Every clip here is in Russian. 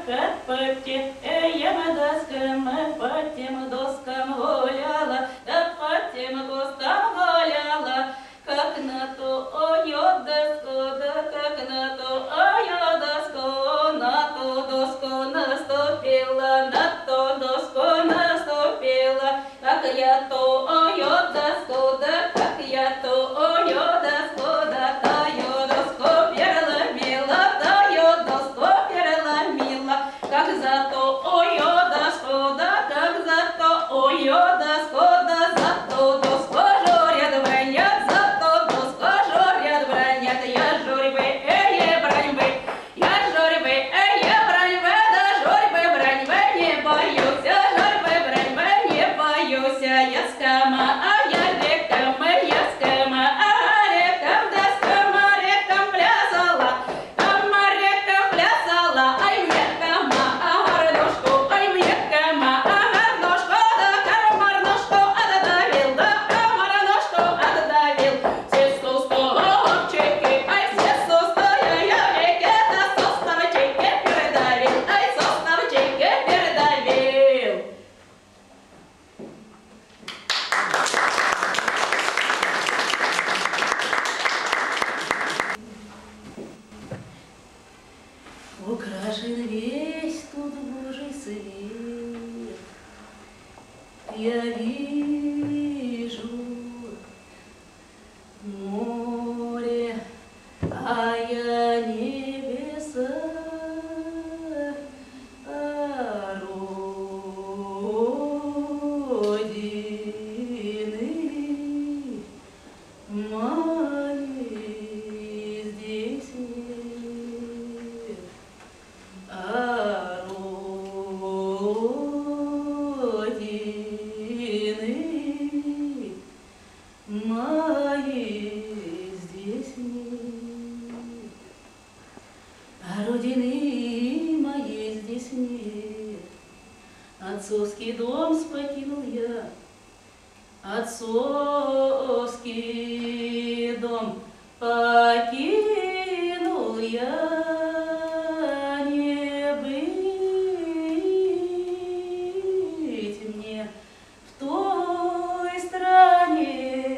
как потеем доскам, по тем доскам гуляла, да по тем кустам гуляла, как на ту доску, да как на ту доску наступила, на ту доску наступила, как я ту доску, да как я ту доску, да таю доску переломила, таю доску переломила, как за ту доску, да как за ту доску, да за ту доску журят бронят, за ту доску журят бронят, я журьбы, броньбы, я журьбы, броньбы, да журьбы, броньбы не боюсь, журьбы, броньбы не боюсь, я скама, я рекам, я скама, рекам, да скама, рекам плясала, рекам плясала, ай мне кама, гарнушку, ай мне кама, гарнушку, да кармарнушку отдавил, да кармарнушку отдавил, все суставчики, ай все суставы, я реке, да суставчики передавил, ай суставчики передавил. Украшен весь тут Божий свет, я вижу море, а я небеса, родины моей здесь нет. Родины моей здесь нет, родины моей здесь нет. Отцовский дом покинул я, отцовский дом покинул я. Не быть мне в той стране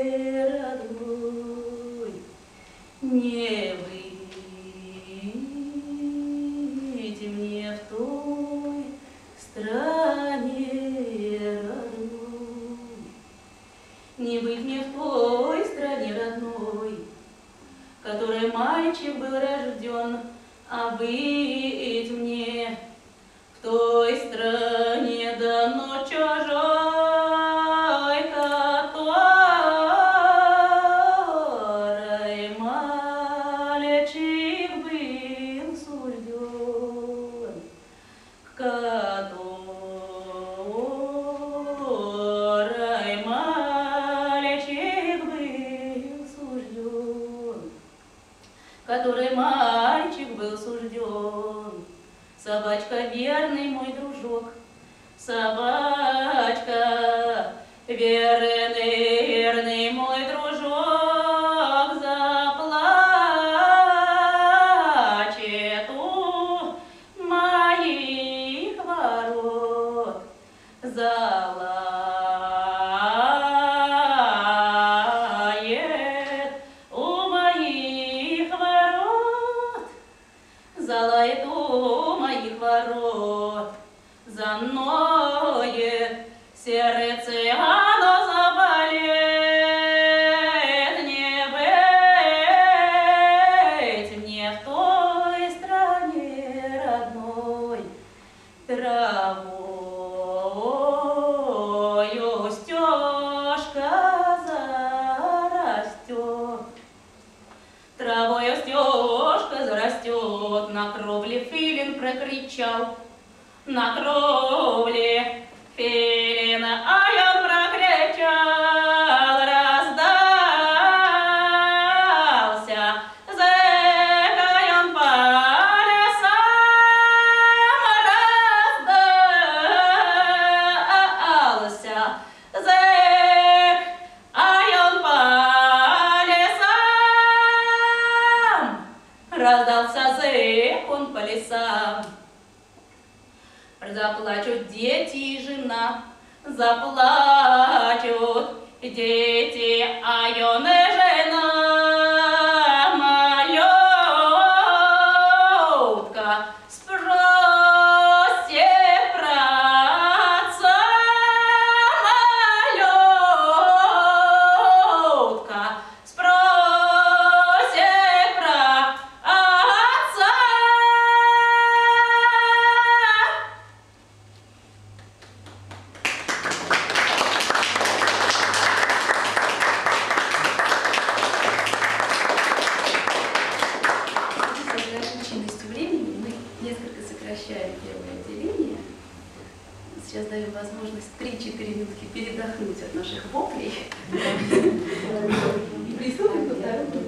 родной, не быть мне в той стране родной, не быть мне в той стране родной, в которой мальчик был рожден, а быть мне в той стране давно чужой, которой мальчик был сужден, которой мальчик был сужден, которой мальчик был сужден. Собачка верный мой дружок, собачка верный, верный мой дружок, заплачет у моих ворот, залает у моих ворот, залает у моих ворот, заноет сердце, оно заболеет. Не быть мне в той стране родной, травою стежка зарастет, травою стежка зарастет. На кровле филин прокричал, на кровле филин, а он прокричал, раздался зэк, а он по лесам, раздался зэк, а он по лесам, раздался зэк, он по лесам. Заплачут дети и жена, заплачут дети, а юная жена малютка спросит про отца, малютка спросит про отца. Ограниченностью времени мы несколько сокращаем первое отделение. Сейчас даем возможность 3-4 минутки передохнуть от наших воплей. И приступим ко второму.